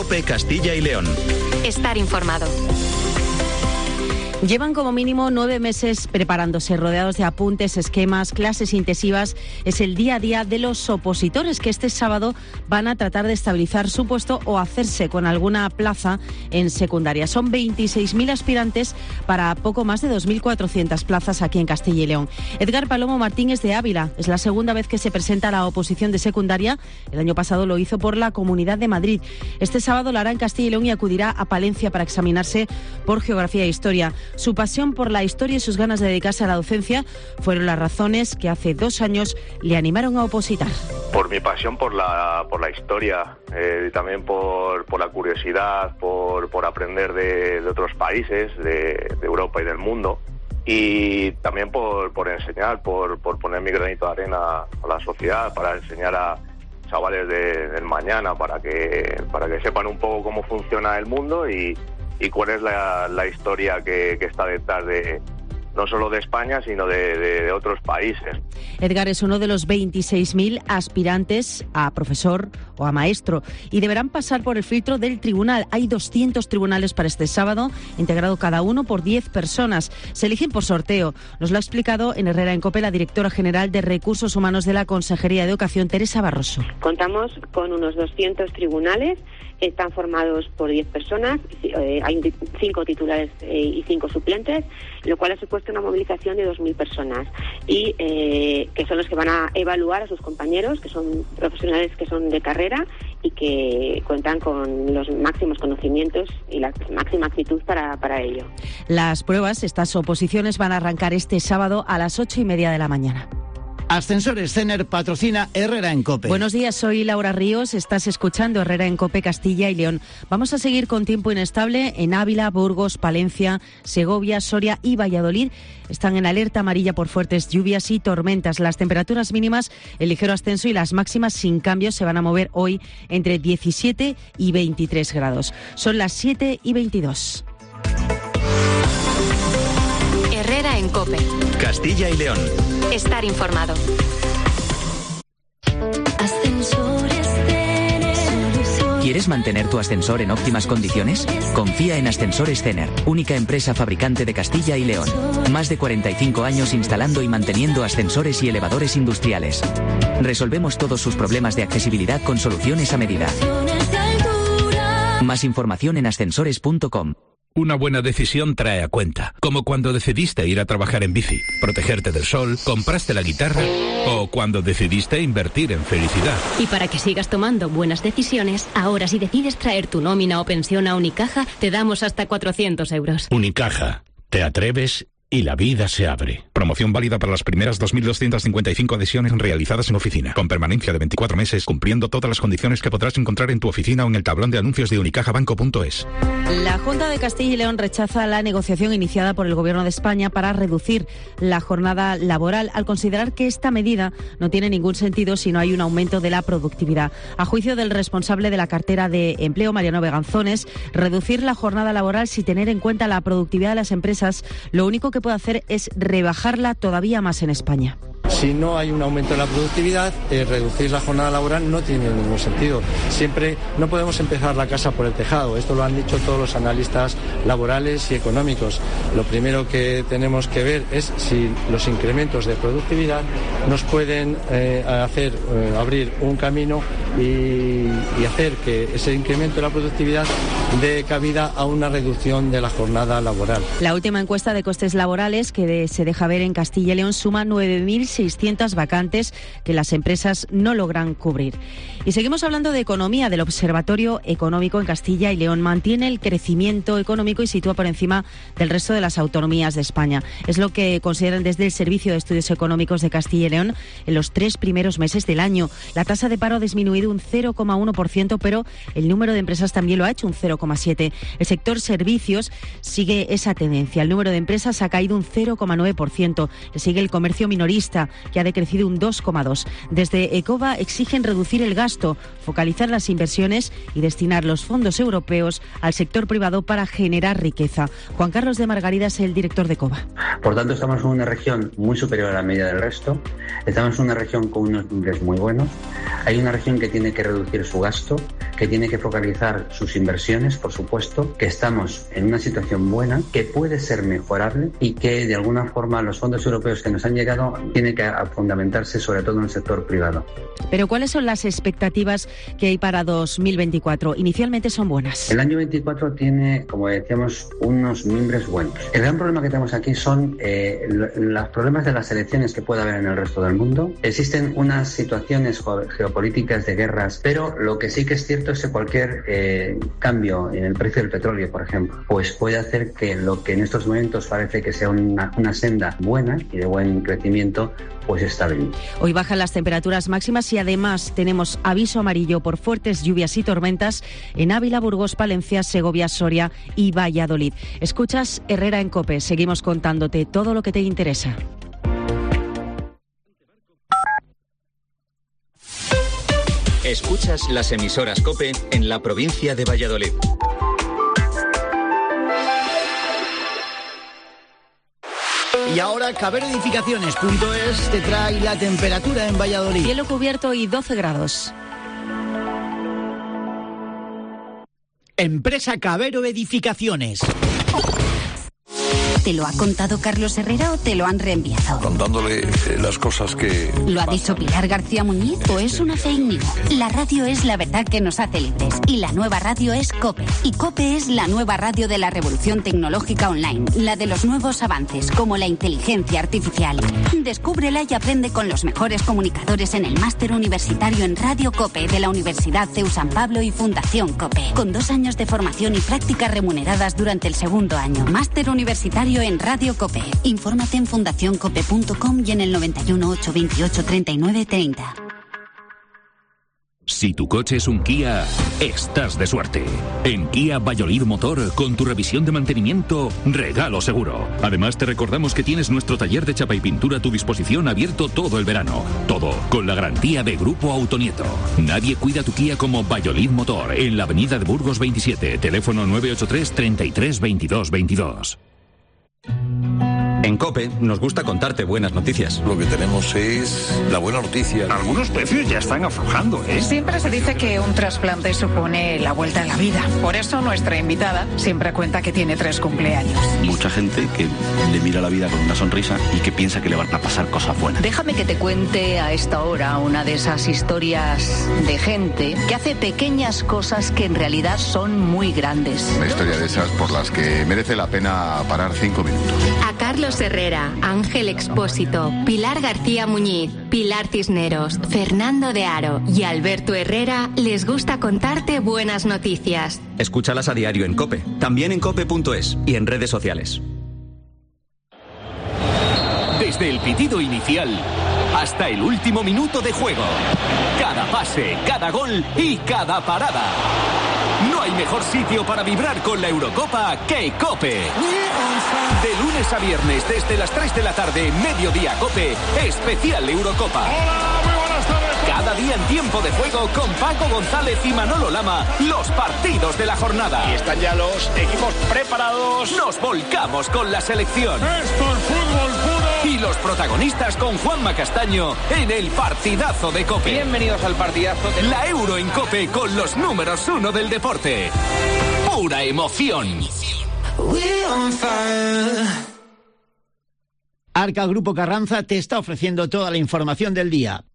COPE Castilla y León. Estar informado. Llevan como mínimo 9 meses preparándose, rodeados de apuntes, esquemas, clases intensivas. Es el día a día de los opositores que este sábado van a tratar de estabilizar su puesto o hacerse con alguna plaza en secundaria. Son 26.000 aspirantes para poco más de 2.400 plazas aquí en Castilla y León. Edgar Palomo Martín es de Ávila. Es la segunda vez que se presenta a la oposición de secundaria. El año pasado lo hizo por la Comunidad de Madrid. Este sábado lo hará en Castilla y León y acudirá a Palencia para examinarse por geografía e historia. Su pasión por la historia y sus ganas de dedicarse a la docencia fueron las razones que hace 2 años le animaron a opositar. Por mi pasión por la historia, también por la curiosidad, por aprender de otros países, de Europa y del mundo. Y también por enseñar, por poner mi granito de arena a la sociedad, para enseñar a chavales del mañana, para que sepan un poco cómo funciona el mundo y cuál es la historia que está detrás de no solo de España, sino de otros países. Edgar es uno de los 26.000 aspirantes a profesor o a maestro y deberán pasar por el filtro del tribunal. Hay 200 tribunales para este sábado, integrado cada uno por 10 personas. Se eligen por sorteo. Nos lo ha explicado en Herrera en COPE la directora general de Recursos Humanos de la Consejería de Educación, Teresa Barroso. Contamos con unos 200 tribunales. Están formados por 10 personas, hay 5 titulares y 5 suplentes, lo cual ha supuesto una movilización de 2.000 personas y que son los que van a evaluar a sus compañeros, que son profesionales que son de carrera y que cuentan con los máximos conocimientos y la máxima actitud para ello. Las pruebas, estas oposiciones, van a arrancar este sábado a las 8:30 de la mañana. Ascensores Cener patrocina Herrera en COPE. Buenos días, soy Laura Ríos, estás escuchando Herrera en COPE Castilla y León. Vamos a seguir con tiempo inestable en Ávila, Burgos, Palencia, Segovia, Soria y Valladolid. Están en alerta amarilla por fuertes lluvias y tormentas. Las temperaturas mínimas en ligero ascenso y las máximas sin cambios se van a mover hoy entre 17 y 23 grados. Son las 7:22. Herrera en COPE. Castilla y León. Estar informado. ¿Quieres mantener tu ascensor en óptimas condiciones? Confía en Ascensores Cener, única empresa fabricante de Castilla y León. Más de 45 años instalando y manteniendo ascensores y elevadores industriales. Resolvemos todos sus problemas de accesibilidad con soluciones a medida. Más información en ascensores.com. Una buena decisión trae a cuenta, como cuando decidiste ir a trabajar en bici, protegerte del sol, compraste la guitarra o cuando decidiste invertir en felicidad. Y para que sigas tomando buenas decisiones, ahora si decides traer tu nómina o pensión a Unicaja, te damos hasta 400 euros. Unicaja, te atreves y la vida se abre. Promoción válida para las primeras 2.255 adhesiones realizadas en oficina, con permanencia de 24 meses, cumpliendo todas las condiciones que podrás encontrar en tu oficina o en el tablón de anuncios de unicajabanco.es. La Junta de Castilla y León rechaza la negociación iniciada por el Gobierno de España para reducir la jornada laboral, al considerar que esta medida no tiene ningún sentido si no hay un aumento de la productividad. A juicio del responsable de la cartera de Empleo, Mariano Beganzones, reducir la jornada laboral sin tener en cuenta la productividad de las empresas, lo único que puede hacer es rebajarla todavía más en España. Si no hay un aumento de la productividad, reducir la jornada laboral no tiene ningún sentido. Siempre no podemos empezar la casa por el tejado. Esto lo han dicho todos los analistas laborales y económicos. Lo primero que tenemos que ver es si los incrementos de productividad nos pueden hacer abrir un camino y hacer que ese incremento de la productividad dé cabida a una reducción de la jornada laboral. La última encuesta de costes laborales que se deja ver en Castilla y León suma 9.600 vacantes que las empresas no logran cubrir. Y seguimos hablando de economía. Del Observatorio Económico en Castilla y León mantiene el crecimiento económico y sitúa por encima del resto de las autonomías de España. Es lo que consideran desde el Servicio de Estudios Económicos de Castilla y León en los 3 primeros meses del año. La tasa de paro ha disminuido un 0,1%, pero el número de empresas también lo ha hecho, un 0,7%. El sector servicios sigue esa tendencia. El número de empresas ha caído un 0,9%. Le sigue el comercio minorista, que ha decrecido un 2,2%. Desde ECOBA exigen reducir el gasto, focalizar las inversiones y destinar los fondos europeos al sector privado para generar riqueza. Juan Carlos de Margarida es el director de ECOBA. Por tanto, estamos en una región muy superior a la media del resto. Estamos en una región con unos niveles muy buenos. Hay una región que tiene que reducir su gasto, que tiene que focalizar sus inversiones, por supuesto, que estamos en una situación buena, que puede ser mejorable y que de alguna forma los fondos europeos que nos han llegado tienen que fundamentarse sobre todo en el sector privado. Pero ¿cuáles son las expectativas que hay para 2024? Inicialmente son buenas. El año 24 tiene, como decíamos, unos mimbres buenos. El gran problema que tenemos aquí son los problemas de las elecciones que puede haber en el resto del mundo. Existen unas situaciones geopolíticas de guerras, pero lo que sí que es cierto es que cualquier cambio en el precio del petróleo, por ejemplo, pues puede hacer que lo que en estos momentos parece que sea una senda buena y de buen crecimiento, pues estabilice. Hoy bajan las temperaturas máximas y además tenemos aviso amarillo por fuertes lluvias y tormentas en Ávila, Burgos, Palencia, Segovia, Soria y Valladolid. Escuchas Herrera en COPE. Seguimos contándote todo lo que te interesa. Escuchas las emisoras COPE en la provincia de Valladolid. Y ahora caberoedificaciones.es te trae la temperatura en Valladolid. Cielo cubierto y 12 grados. Empresa Cabero Edificaciones. ¿Te lo ha contado Carlos Herrera o te lo han reenviado? Contándole las cosas que... ¿Lo ha dicho Pilar García Muñiz o es una fake news? La radio es la verdad que nos hace libres y la nueva radio es COPE. Y COPE es la nueva radio de la revolución tecnológica online, la de los nuevos avances como la inteligencia artificial. Descúbrela y aprende con los mejores comunicadores en el máster universitario en Radio COPE de la Universidad CEU San Pablo y Fundación COPE, con 2 años de formación y prácticas remuneradas durante el segundo año. Máster universitario en Radio COPE. Infórmate en fundacioncope.com y en el 91 828 39 30. Si tu coche es un Kia, estás de suerte. En Kia Valladolid Motor, con tu revisión de mantenimiento, regalo seguro. Además, te recordamos que tienes nuestro taller de chapa y pintura a tu disposición abierto todo el verano. Todo con la garantía de Grupo Autonieto. Nadie cuida tu Kia como Valladolid Motor, en la avenida de Burgos 27, teléfono 983 33 22 22. En COPE nos gusta contarte buenas noticias. Lo que tenemos es la buena noticia. Algunos precios ya están aflojando, ¿eh? Siempre se dice que un trasplante supone la vuelta a la vida. Por eso nuestra invitada siempre cuenta que tiene 3 cumpleaños. Mucha gente que le mira la vida con una sonrisa y que piensa que le van a pasar cosas buenas. Déjame que te cuente a esta hora una de esas historias de gente que hace pequeñas cosas que en realidad son muy grandes. Una historia de esas por las que merece la pena parar 5 minutos. A Carlos Herrera, Ángel Expósito, Pilar García Muñiz, Pilar Cisneros, Fernando de Aro y Alberto Herrera les gusta contarte buenas noticias. Escúchalas a diario en COPE, también en cope.es y en redes sociales. Desde el pitido inicial hasta el último minuto de juego. Cada pase, cada gol y cada parada. No hay mejor sitio para vibrar con la Eurocopa que COPE. De lunes a viernes desde las 3 de la tarde, Mediodía COPE, especial Eurocopa. Hola, muy buenas tardes. Cada día en tiempo de juego con Paco González y Manolo Lama, los partidos de la jornada. Y están ya los equipos preparados. Nos volcamos con la selección. Esto es fútbol puro. Y los protagonistas con Juanma Castaño en el partidazo de COPE. Bienvenidos al partidazo de la Euro en COPE con los números 1 del deporte. Pura emoción. Arca Grupo Carranza te está ofreciendo toda la información del día.